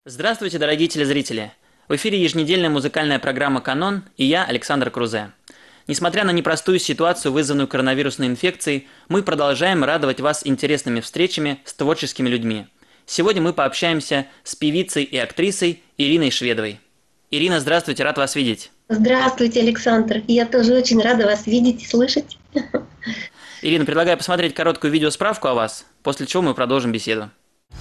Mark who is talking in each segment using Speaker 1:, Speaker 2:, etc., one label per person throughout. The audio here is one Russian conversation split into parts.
Speaker 1: Здравствуйте, дорогие телезрители! В эфире еженедельная музыкальная программа «Канон» и я, Александр Крузе. Несмотря на непростую ситуацию, вызванную коронавирусной инфекцией, мы продолжаем радовать вас интересными встречами с творческими людьми. Сегодня мы пообщаемся с певицей и актрисой Ириной Шведовой. Ирина, здравствуйте, рад вас видеть.
Speaker 2: Здравствуйте, Александр. Я тоже очень рада вас видеть и слышать.
Speaker 1: Ирина, предлагаю посмотреть короткую видеосправку о вас, после чего мы продолжим беседу.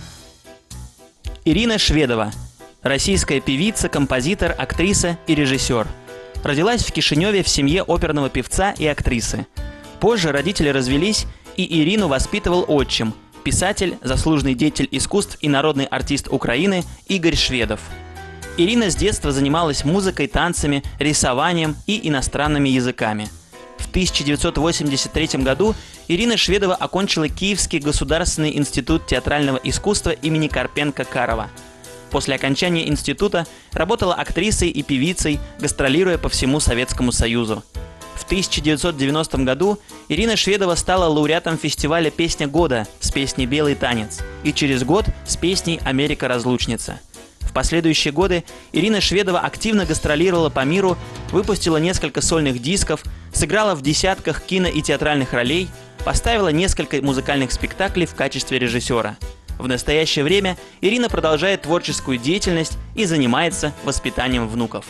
Speaker 1: Ирина Шведова. Российская певица, композитор, актриса и режиссер. Родилась в Кишиневе в семье оперного певца и актрисы. Позже родители развелись, и Ирину воспитывал отчим, писатель, заслуженный деятель искусств и народный артист Украины Игорь Шведов. Ирина с детства занималась музыкой, танцами, рисованием и иностранными языками. В 1983 году Ирина Шведова окончила Киевский государственный институт театрального искусства имени Карпенко-Карова. После окончания института работала актрисой и певицей, гастролируя по всему Советскому Союзу. В 1990 году Ирина Шведова стала лауреатом фестиваля «Песня года» с песней «Белый танец» и через год с песней «Америка-разлучница». В последующие годы Ирина Шведова активно гастролировала по миру, выпустила несколько сольных дисков, сыграла в десятках кино и театральных ролей, поставила несколько музыкальных спектаклей в качестве режиссера. В настоящее время Ирина продолжает творческую деятельность и занимается воспитанием внуков.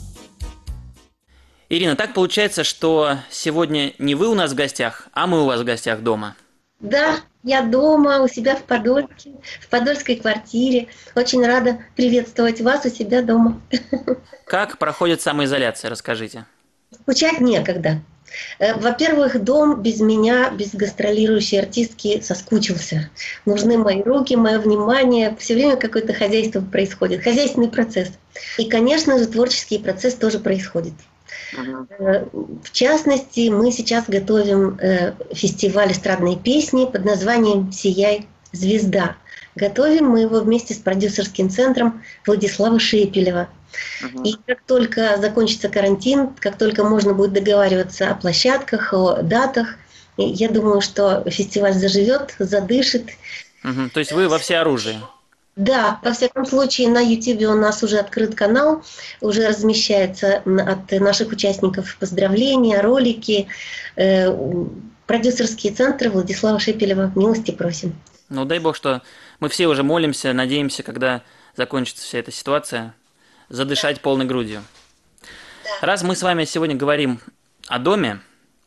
Speaker 1: Ирина, так получается, что сегодня не вы у нас в гостях, а мы у вас в гостях дома.
Speaker 2: Да, я дома, у себя в Подольске, в подольской квартире. Очень рада приветствовать вас у себя дома.
Speaker 1: Как проходит самоизоляция, расскажите.
Speaker 2: Скучать некогда. Во-первых, дом без меня, без гастролирующей артистки соскучился. Нужны мои руки, мое внимание. Все время какое-то хозяйство происходит, хозяйственный процесс. И, конечно же, творческий процесс тоже происходит. В частности, мы сейчас готовим фестиваль эстрадной песни под названием «Сияй, звезда». Готовим мы его вместе с продюсерским центром Владислава Шепелева. И как только закончится карантин, как только можно будет договариваться о площадках, о датах, я думаю, что фестиваль заживет, задышит.
Speaker 1: То есть вы во всеоружии?
Speaker 2: Да, во всяком случае, на YouTube у нас уже открыт канал, уже размещается от наших участников поздравления, ролики. Продюсерские центры Владислава Шепелева. Милости просим.
Speaker 1: Ну, дай бог, что мы все уже молимся, надеемся, когда закончится вся эта ситуация, задышать полной грудью. Раз мы с вами сегодня говорим о доме,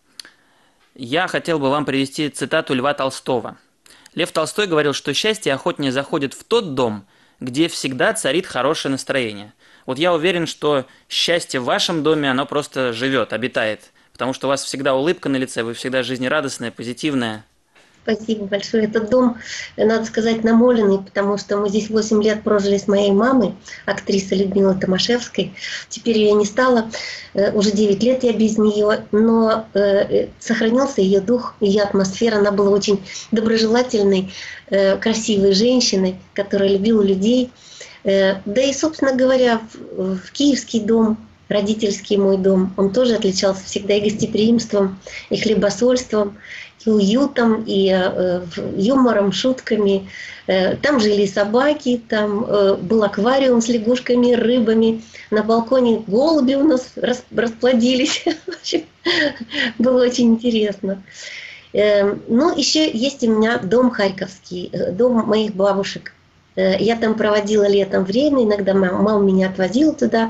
Speaker 1: я хотел бы вам привести цитату Льва Толстого. Лев Толстой говорил, что счастье охотнее заходит в тот дом, где всегда царит хорошее настроение. Вот я уверен, что счастье в вашем доме, оно просто живет, обитает, потому что у вас всегда улыбка на лице, вы всегда жизнерадостная, позитивная.
Speaker 2: Спасибо большое. Этот дом, надо сказать, намоленный, потому что мы здесь 8 лет прожили с моей мамой, актрисой Людмилой Томашевской. Теперь ее не стало, уже 9 лет я без нее, но сохранился ее дух, ее атмосфера. Она была очень доброжелательной, красивой женщиной, которая любила людей. Да и, собственно говоря, в киевский дом, родительский мой дом, он тоже отличался всегда и гостеприимством, и хлебосольством, и уютом, и юмором, шутками. Там жили собаки, там был аквариум с лягушками, рыбами. На балконе голуби у нас расплодились. В общем, было очень интересно. Ну, еще есть у меня дом харьковский, дом моих бабушек. Я там проводила летом время, иногда мама меня отвозила туда.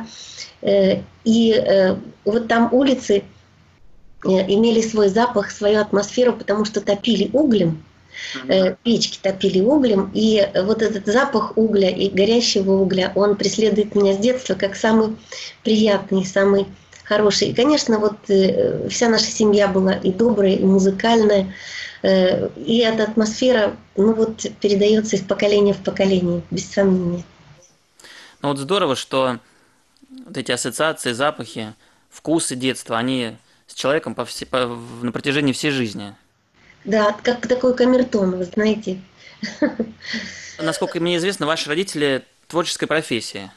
Speaker 2: И вот там улицы имели свой запах, свою атмосферу, потому что топили углем, печки топили углем, и вот этот запах угля и горящего угля, он преследует меня с детства как самый приятный, самый хороший. И, конечно, вот вся наша семья была и добрая, и музыкальная, и эта атмосфера, ну вот, передается из поколения в поколение, без сомнения.
Speaker 1: Ну вот здорово, что вот эти ассоциации, запахи, вкусы детства, они с человеком на протяжении всей жизни.
Speaker 2: Да, как такой камертон, вы знаете.
Speaker 1: Насколько мне известно, ваши родители творческой профессии.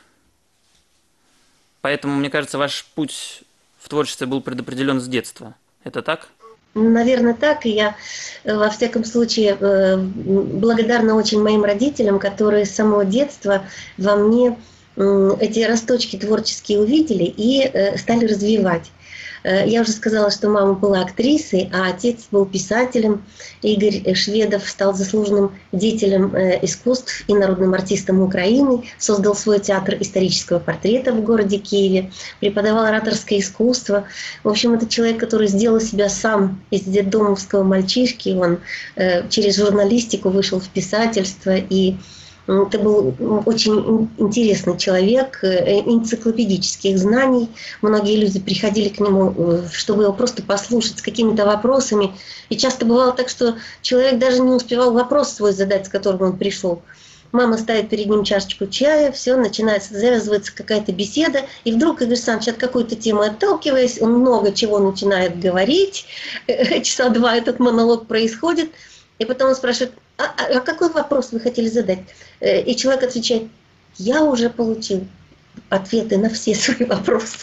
Speaker 1: Поэтому, мне кажется, ваш путь в творчестве был предопределен с детства. Это так?
Speaker 2: Наверное, так. И я, во всяком случае, благодарна очень моим родителям, которые с самого детства во мне эти росточки творческие увидели и стали развивать. Я уже сказала, что мама была актрисой, а отец был писателем. Игорь Шведов стал заслуженным деятелем искусств и народным артистом Украины, создал свой театр исторического портрета в городе Киеве, преподавал ораторское искусство. В общем, это человек, который сделал себя сам из детдомовского мальчишки. Он через журналистику вышел в писательство, и это был очень интересный человек, энциклопедических знаний. Многие люди приходили к нему, чтобы его просто послушать с какими-то вопросами. И часто бывало так, что человек даже не успевал вопрос свой задать, с которым он пришел. Мама ставит перед ним чашечку чая, все, начинается, завязывается какая-то беседа, и вдруг Игорь Александрович от какой-то темы отталкиваясь, он много чего начинает говорить, часа два этот монолог происходит, и потом он спрашивает: а какой вопрос вы хотели задать? И человек отвечает: я уже получил ответы на все свои вопросы.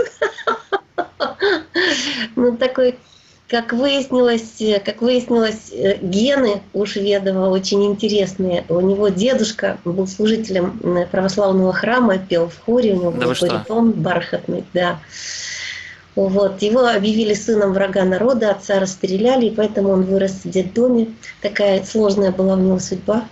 Speaker 2: Ну, такой, как выяснилось, гены у Шведова очень интересные. У него дедушка был служителем православного храма, пел в хоре, у него был баритон бархатный, да. Вот. Его объявили сыном врага народа, отца расстреляли, и поэтому он вырос в детдоме. Такая сложная была у него судьба.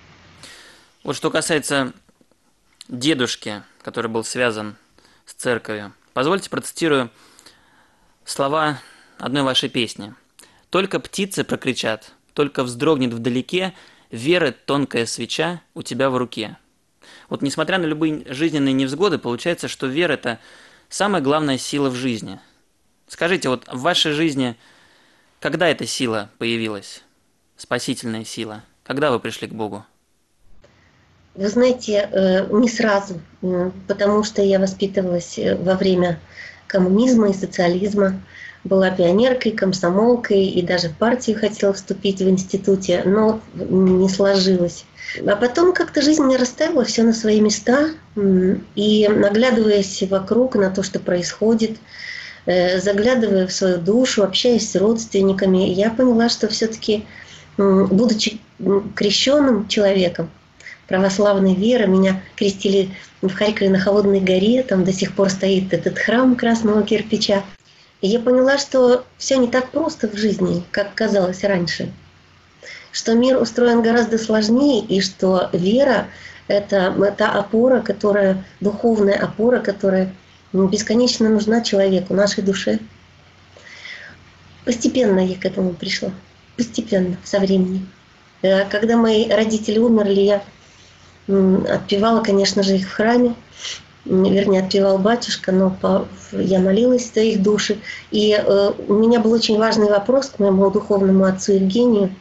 Speaker 1: Вот что касается дедушки, который был связан с церковью, позвольте процитирую слова одной вашей песни. «Только птицы прокричат, только вздрогнет вдалеке, веры тонкая свеча у тебя в руке». Вот несмотря на любые жизненные невзгоды, получается, что вера – это самая главная сила в жизни. Скажите, вот в вашей жизни когда эта сила появилась? Спасительная сила. Когда вы пришли к Богу?
Speaker 2: Вы знаете, не сразу, потому что я воспитывалась во время коммунизма и социализма. Была пионеркой, комсомолкой и даже в партию хотела вступить в институте, но не сложилось. А потом как-то жизнь не расставила все на свои места, и наглядываясь вокруг на то, что происходит, заглядывая в свою душу, общаясь с родственниками, я поняла, что все-таки, будучи крещенным человеком православной веры, меня крестили в Харькове на Холодной горе, там до сих пор стоит этот храм красного кирпича. И я поняла, что все не так просто в жизни, как казалось раньше. Что мир устроен гораздо сложнее, и что вера – это та опора, духовная опора, которая бесконечно нужна человеку, нашей душе. Постепенно я к этому пришла. Постепенно, со временем. Когда мои родители умерли, я отпевала, конечно же, их в храме. Вернее, отпевал батюшка, но я молилась за их души. И у меня был очень важный вопрос к моему духовному отцу Евгению.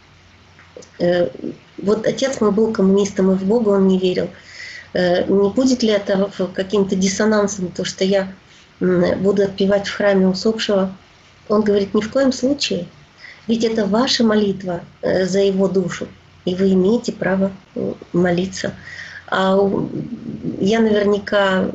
Speaker 2: Вот отец мой был коммунистом, и в Бога он не верил. Не будет ли это каким-то диссонансом, то, что я буду отпевать в храме усопшего? Он говорит: ни в коем случае. Ведь это ваша молитва за его душу, и вы имеете право молиться. А я наверняка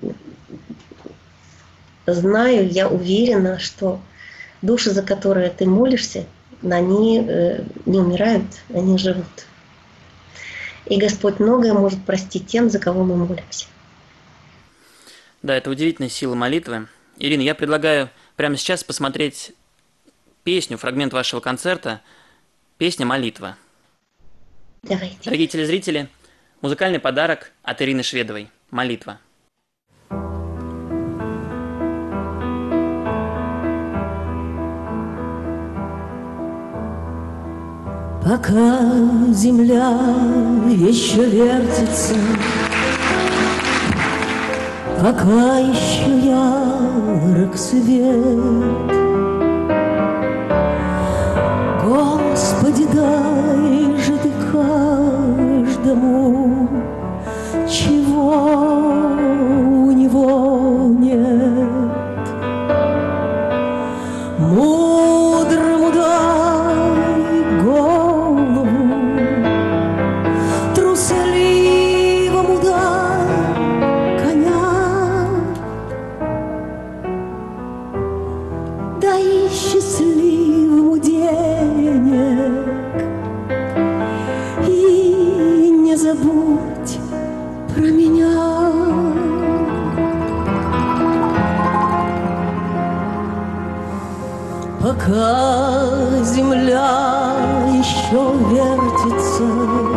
Speaker 2: знаю, я уверена, что души, за которые ты молишься, они не умирают, они живут. И Господь многое может простить тем, за кого мы молимся.
Speaker 1: Да, это удивительная сила молитвы. Ирина, я предлагаю прямо сейчас посмотреть песню, фрагмент вашего концерта, песня «Молитва».
Speaker 2: Давайте.
Speaker 1: Дорогие телезрители, музыкальный подарок от Ирины Шведовой. «Молитва».
Speaker 3: Пока земля еще вертится, пока еще ярок свет, Господи, дай же ты каждому, чего у него нет. Мудрому дай голову, трусливому дай коня, дай счастливому Пока земля еще вертится,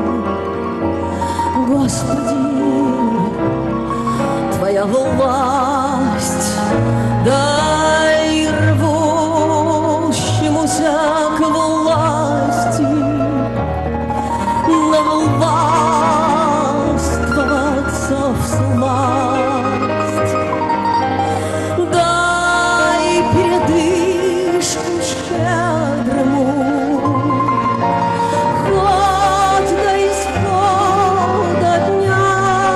Speaker 3: Господи, Твоя власть дай рвущемуся к власти навластвоваться всласть. Дай передышку щедрому, хоть до исхода дня.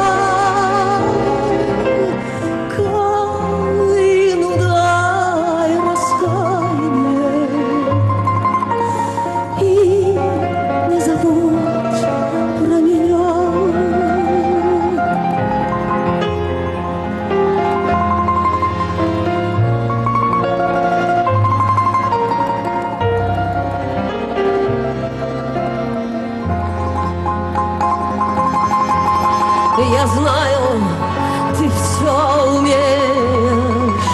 Speaker 3: Калину дай раскаяние и не забудь про меня. Я знаю, ты все умеешь.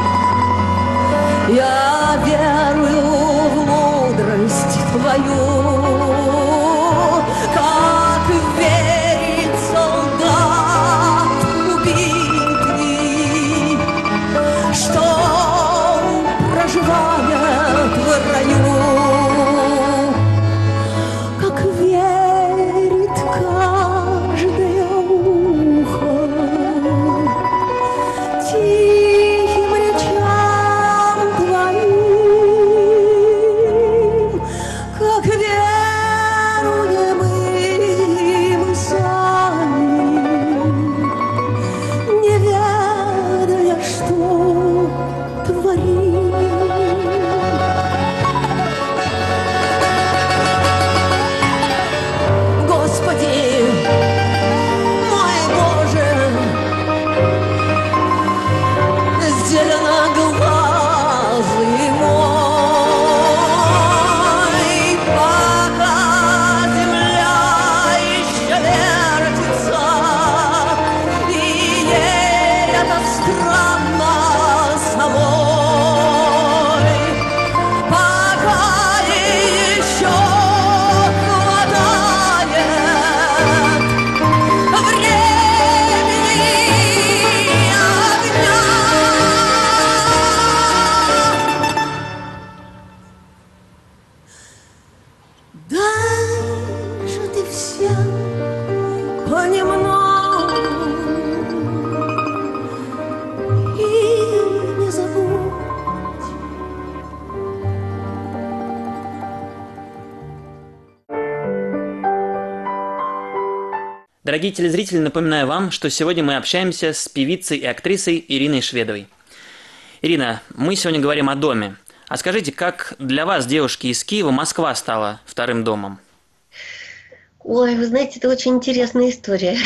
Speaker 3: Я верую в мудрость Твою, как верит солдат убитый, что проживает в раю, как верит каждое ухо тихим речам Твоим, как веруем и мы сами, не ведая, что творим. Господи, мой Боже, зеленоглазый мой, пока земля еще вертится, и ей это странно самой, пока еще хватает времени огня. Дай же ты всем понемногу и не забудь.
Speaker 1: Дорогие телезрители, напоминаю вам, что сегодня мы общаемся с певицей и актрисой Ириной Шведовой. Ирина, мы сегодня говорим о доме. А скажите, как для вас, девушки из Киева, Москва стала вторым домом?
Speaker 2: Ой, вы знаете, это очень интересная история.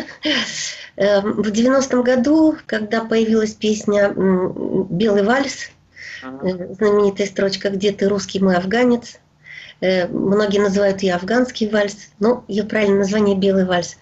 Speaker 2: В 90-м году, когда появилась песня «Белый вальс», знаменитая строчка «Где ты, русский мой афганец?», многие называют ее «Афганский вальс», но ее правильное название «Белый вальс».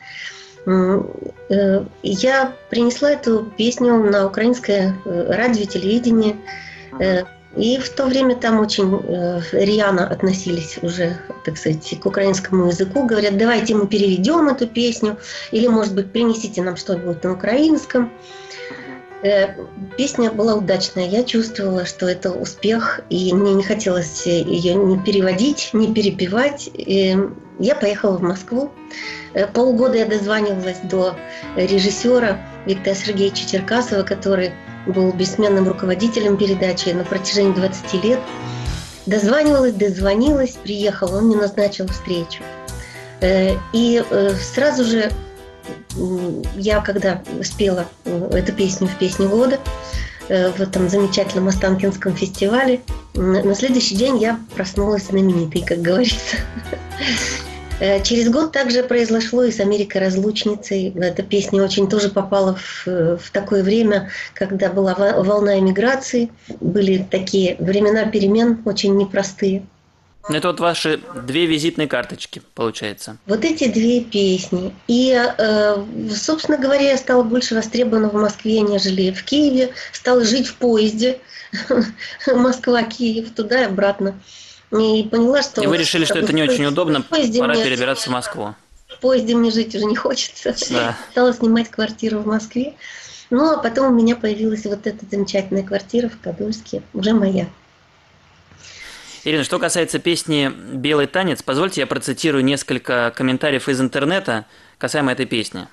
Speaker 2: Я принесла эту песню на украинское радио, телевидение, и в то время там очень рьяно относились уже, так сказать, к украинскому языку. Говорят, давайте мы переведем эту песню, или, может быть, принесите нам что-нибудь на украинском. Песня была удачная, я чувствовала, что это успех, и мне не хотелось ее ни переводить, ни перепевать. И я поехала в Москву. Полгода я дозванивалась до режиссера Виктора Сергеевича Черкасова, который был бессменным руководителем передачи на протяжении 20 лет. Дозвонилась, приехала, он мне назначил встречу. И сразу же я, когда спела эту песню в «Песне года» в этом замечательном Останкинском фестивале, на следующий день я проснулась знаменитой, как говорится. Через год также произошло и с «Америкой разлучницей». Эта песня очень тоже попала в такое время, когда была волна эмиграции. Были такие времена перемен очень непростые.
Speaker 1: Ну, это вот ваши две визитные карточки, получается.
Speaker 2: Вот эти две песни. И, собственно говоря, я стала больше востребована в Москве, нежели в Киеве. Стала жить в поезде Москва-Киев, туда и обратно. И поняла, что...
Speaker 1: И вы решили, что это не очень удобно, пора перебираться в Москву.
Speaker 2: В поезде мне жить уже не хочется.
Speaker 1: Да.
Speaker 2: Стала снимать квартиру в Москве. Ну, а потом у меня появилась вот эта замечательная квартира в Подольске, уже моя.
Speaker 1: Ирина, что касается песни «Белый танец», позвольте я процитирую несколько комментариев из интернета касаемо этой песни.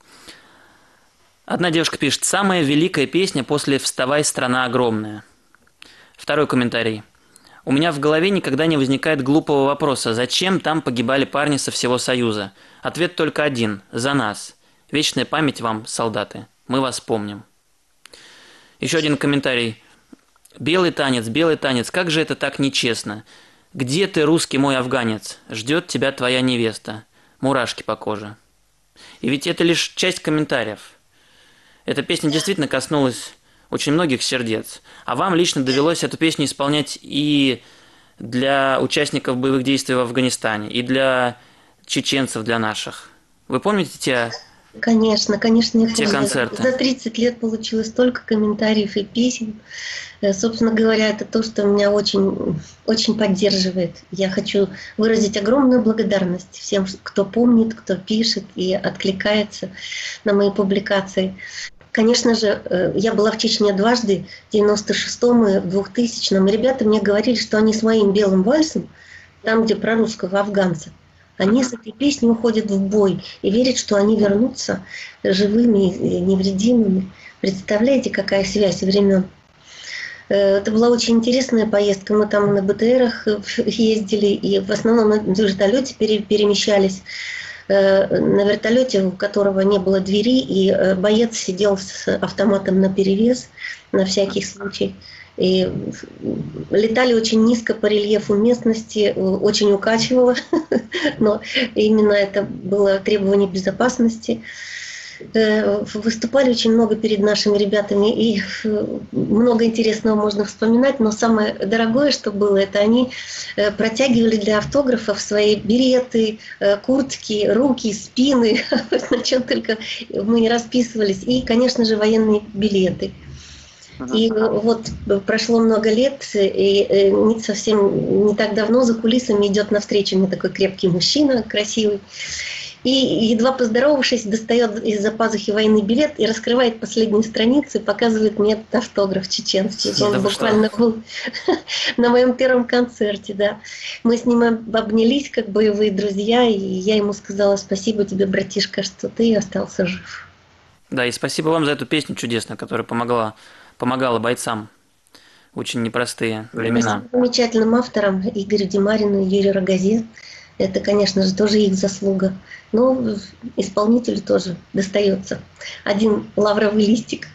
Speaker 1: Одна девушка пишет: «Самая великая песня после «Вставай, страна огромная». Второй комментарий. У меня в голове никогда не возникает глупого вопроса, зачем там погибали парни со всего Союза? Ответ только один – за нас. Вечная память вам, солдаты. Мы вас помним». Еще один комментарий. белый танец, как же это так нечестно? Где ты, русский мой афганец? Ждет тебя твоя невеста. Мурашки по коже». И ведь это лишь часть комментариев. Эта песня действительно коснулась очень многих сердец. А вам лично довелось эту песню исполнять и для участников боевых действий в Афганистане, и для чеченцев, для наших. Вы помните те...
Speaker 2: Конечно, я
Speaker 1: те
Speaker 2: помню.
Speaker 1: концерты?
Speaker 2: За 30 лет получилось столько комментариев и песен. Собственно говоря, это то, что меня очень, очень поддерживает. Я хочу выразить огромную благодарность всем, кто помнит, кто пишет и откликается на мои публикации. Конечно же, я была в Чечне дважды, в 96-м и в 2000-м. Ребята мне говорили, что они с моим белым вальсом, там, где про русского афганца, они с этой песней уходят в бой и верят, что они вернутся живыми и невредимыми. Представляете, какая связь времен? Это была очень интересная поездка. Мы там на БТРах ездили и в основном на вертолете перемещались. На вертолете, у которого не было двери, и боец сидел с автоматом наперевес на всякий случай. И летали очень низко по рельефу местности, очень укачивало, но именно это было требование безопасности. Выступали очень много перед нашими ребятами, и много интересного можно вспоминать, но самое дорогое, что было, это они протягивали для автографов свои береты, куртки, руки, спины, на чем только мы не расписывались, и, конечно же, военные билеты. И вот прошло много лет, и не совсем не так давно за кулисами идет навстречу мне такой крепкий мужчина, красивый. И, едва поздоровавшись, достает из-за пазухи военный билет и раскрывает последнюю страницу и показывает мне этот автограф чеченский. Он буквально был на моем первом концерте, да. Мы с ним обнялись, как боевые друзья, и я ему сказала: спасибо тебе, братишка, что ты остался жив.
Speaker 1: Да, и спасибо вам за эту песню чудесную, которая помогала бойцам в очень непростые времена.
Speaker 2: Замечательным авторам Игорю Демарину и Юрию Рогазе. Это, конечно же, тоже их заслуга. Но исполнителю тоже достается один лавровый листик.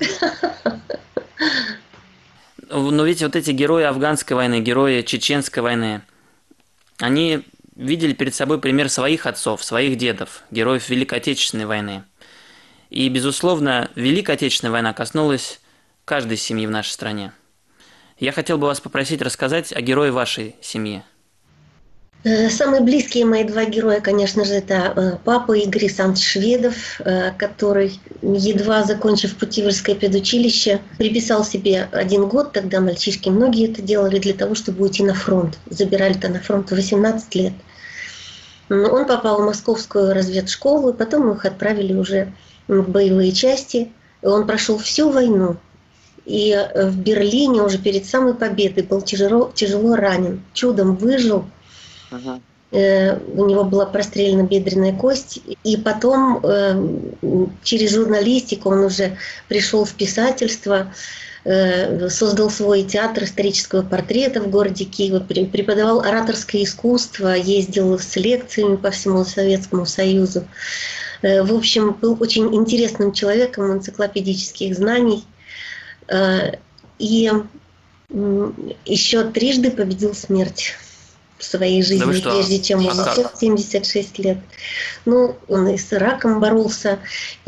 Speaker 1: Но ведь вот эти герои афганской войны, герои чеченской войны, они видели перед собой пример своих отцов, своих дедов, героев Великой Отечественной войны. И, безусловно, Великая Отечественная война коснулась каждой семьи в нашей стране. Я хотел бы вас попросить рассказать о герое вашей семьи.
Speaker 2: Самые близкие мои два героя, конечно же, это папа Игорь Александрович Шведов, который, едва закончив Путивльское педучилище, приписал себе 1 год, тогда мальчишки многие это делали, для того, чтобы уйти на фронт. Забирали-то на фронт в 18 лет. Он попал в московскую разведшколу, потом их отправили уже в боевые части. Он прошел всю войну. И в Берлине уже перед самой победой был тяжело ранен. Чудом выжил. У него была прострелена бедренная кость. И потом через журналистику он уже пришел в писательство, создал свой театр исторического портрета в городе Киеве, преподавал ораторское искусство, ездил с лекциями по всему Советскому Союзу. В общем, был очень интересным человеком энциклопедических знаний. И еще 3 победил смерть. в своей
Speaker 1: Да вы
Speaker 2: жизни,
Speaker 1: что?
Speaker 2: прежде чем
Speaker 1: А
Speaker 2: умер
Speaker 1: как?
Speaker 2: в 76 лет. Ну, он и с раком боролся,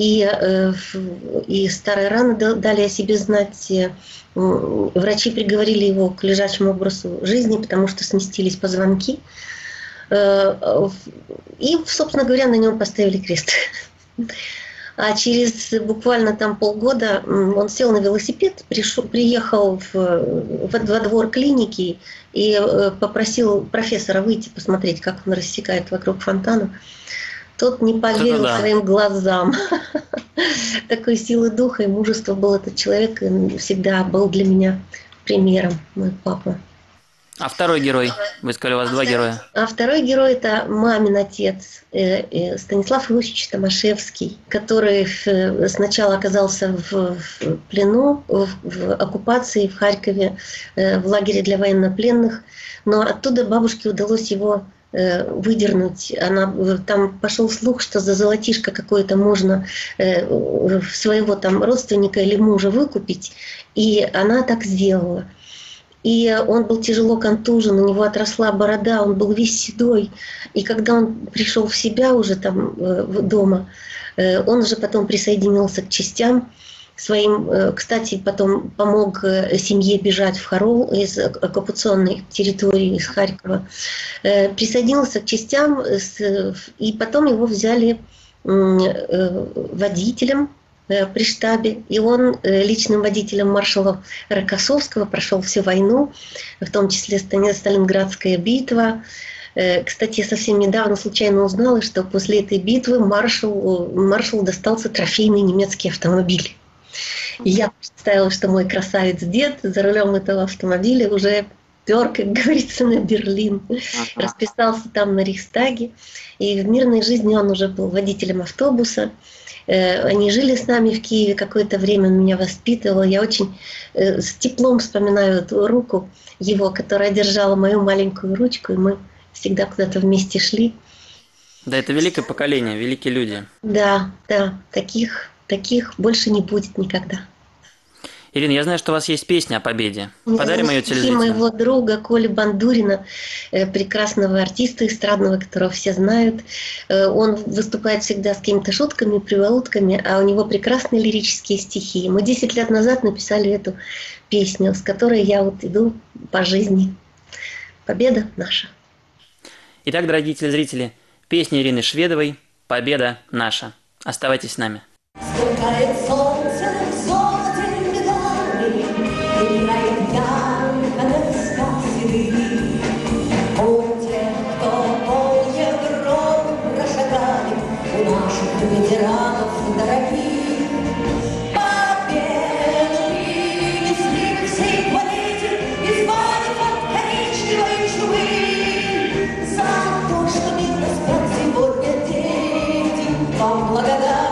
Speaker 2: и старые раны дали о себе знать. Врачи приговорили его к лежачему образу жизни, потому что сместились позвонки. И, собственно говоря, на нем поставили крест. А через буквально там полгода он сел на велосипед, приехал во двор клиники и попросил профессора выйти посмотреть, как он рассекает вокруг фонтана. Тот не поверил своим глазам. Такой силы духа и мужества был этот человек, и всегда был для меня примером, мой папа.
Speaker 1: А второй герой? Вы сказали, у вас два героя.
Speaker 2: А второй герой – это мамин отец Станислав Иосифович Томашевский, который сначала оказался в плену, в оккупации в Харькове, в лагере для военнопленных, но оттуда бабушке удалось его выдернуть. Там пошел слух, что за золотишко какое-то можно своего там родственника или мужа выкупить, и она так сделала. И он был тяжело контужен, у него отросла борода, он был весь седой. И когда он пришел в себя уже там дома, он уже потом присоединился к частям своим. Кстати, потом помог семье бежать в Харол из оккупационной территории, из Харькова. Присоединился к частям, и потом его взяли водителем при штабе, и он личным водителем маршала Рокоссовского прошел всю войну, в том числе Сталинградская битва. Кстати, я совсем недавно случайно узнала, что после этой битвы маршалу достался трофейный немецкий автомобиль. И я представила, что мой красавец-дед за рулем этого автомобиля уже пер, как говорится, на Берлин. Расписался там на Рейхстаге. И в мирной жизни он уже был водителем автобуса. Они жили с нами в Киеве какое-то время, он меня воспитывал. Я очень с теплом вспоминаю эту руку его, которая держала мою маленькую ручку, и мы всегда куда-то вместе шли.
Speaker 1: Да, это великое поколение, великие люди.
Speaker 2: Да, таких больше не будет никогда.
Speaker 1: Ирина, я знаю, что у вас есть песня о победе. Подарим ее телезрителям.
Speaker 2: Моего друга Коли Бандурина, прекрасного артиста эстрадного, которого все знают. Он выступает всегда с какими-то шутками, приволотками, а у него прекрасные лирические стихи. Мы 10 лет назад написали эту песню, с которой я вот иду по жизни. Победа наша.
Speaker 1: Итак, дорогие телезрители, песня Ирины Шведовой «Победа наша». Оставайтесь с нами.
Speaker 3: Сверкает солнце в золоте медали, играет ярко на сказки. У тех, кто пол Европы прошагали, у наших ветеранов дорогих, победу принесли мы всей планете, избавив от коричневой чумы. За то, что мир распят сегодня дети, вам благодарны.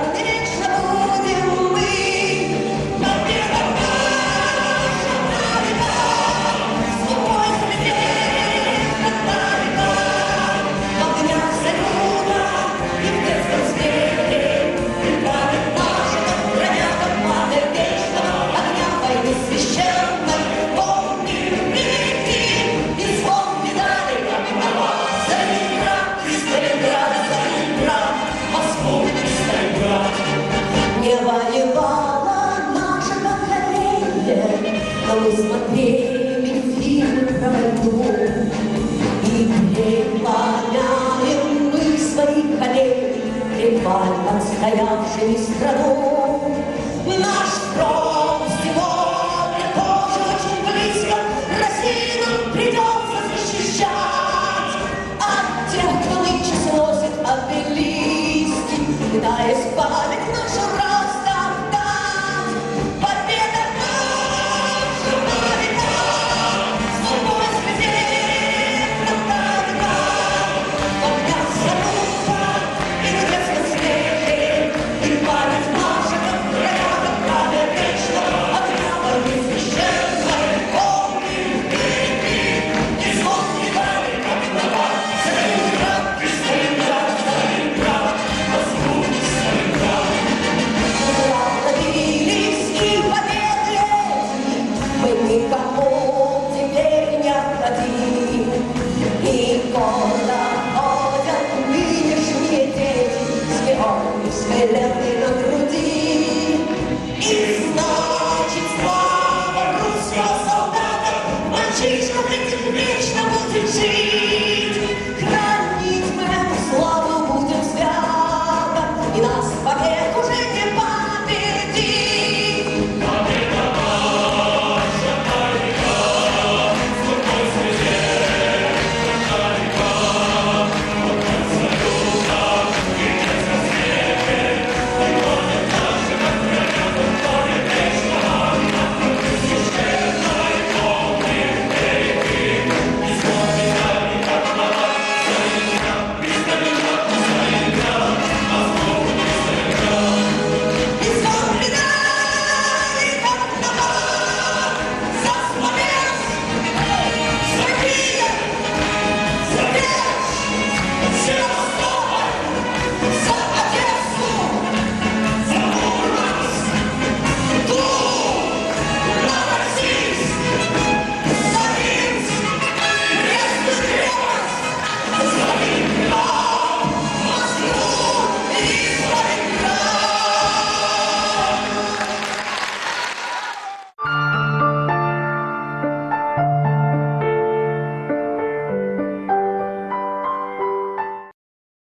Speaker 3: Мы смотрели фильм про войну и преклоняем мы своих коллег пред вами отстоявшими страну. Наш фронт сегодня тоже очень близко, Россию нам придется защищать от тех, кто нынче сносит обелиски, пытаясь память нашу растоптать. Победа наша, победа, сквозь людей века, огня салута и в детском смехе, и память наша, как врага, как пламя вечного огня войны священной. Помним великий и звон медали, как врага, Сталинград, и Сталинград, Сталинград, Москву, Сталинград. Русской ленты, но